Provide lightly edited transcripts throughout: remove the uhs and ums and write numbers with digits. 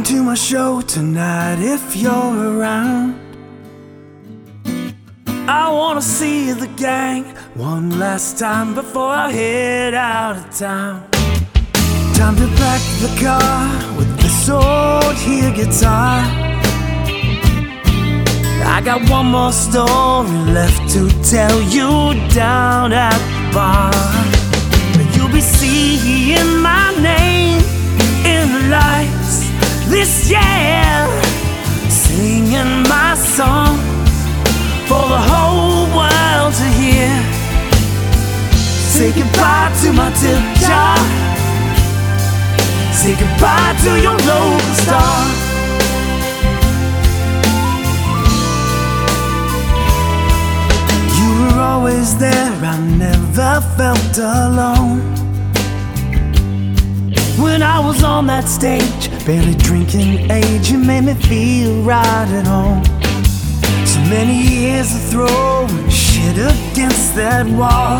to my show tonight if you're around. I wanna see the gang one last time before I head out of town. Time to pack the car with this old here guitar. I got one more story left to tell you down at the bar. You'll be seeing my name in the lights this year, singing my song for the whole world to hear. Say goodbye to my tip jar, say goodbye to your local star. You were always there, I never felt alone. When I was on that stage, barely drinking age, you made me feel right at home. So many years of throwing shit against that wall,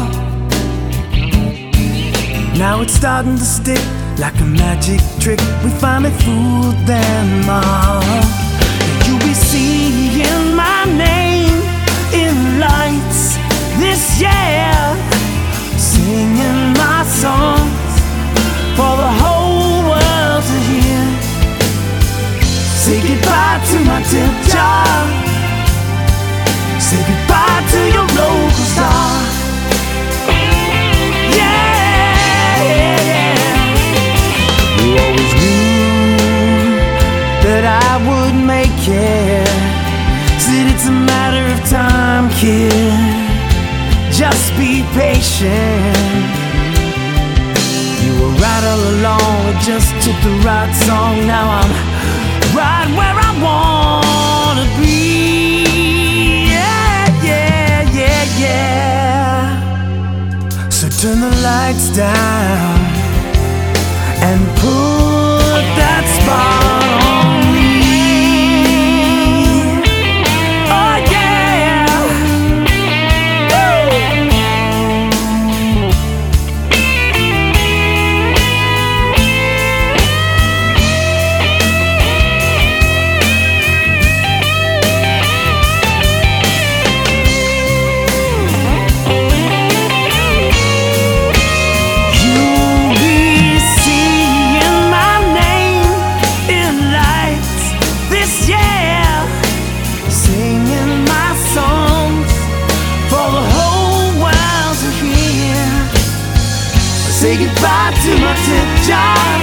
now it's starting to stick like a magic trick. We finally fooled them all. You'll be seeing my name in lights this year, singing my songs for the whole world to hear. Say goodbye to my tip jar, say goodbye to your local star. Yeah, yeah, yeah. You always knew that I would make it. Said it's a matter of time, kid, just be patient. You were right all along, it just took the right song. Now I'm right where I wanna be. Yeah, yeah, yeah, yeah. So turn the lights down and put that spot on me. Oh yeah. Woo. Say goodbye to my tip jar,